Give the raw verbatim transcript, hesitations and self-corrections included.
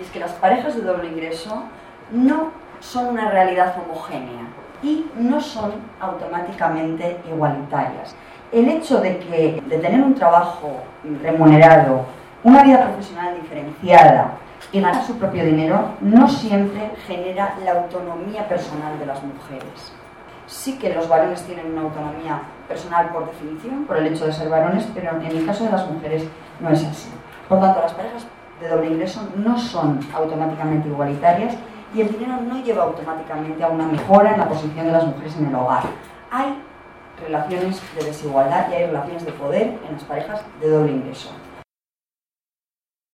y es que las parejas de doble ingreso no son una realidad homogénea y no son automáticamente igualitarias. El hecho de que de tener un trabajo remunerado, una vida profesional diferenciada y ganar su propio dinero no siempre genera la autonomía personal de las mujeres. Sí que los varones tienen una autonomía personal por definición, por el hecho de ser varones, pero en el caso de las mujeres no es así. Por tanto, las parejas de doble ingreso no son automáticamente igualitarias y el dinero no lleva automáticamente a una mejora en la posición de las mujeres en el hogar. Hay relaciones de desigualdad y hay relaciones de poder en las parejas de doble ingreso.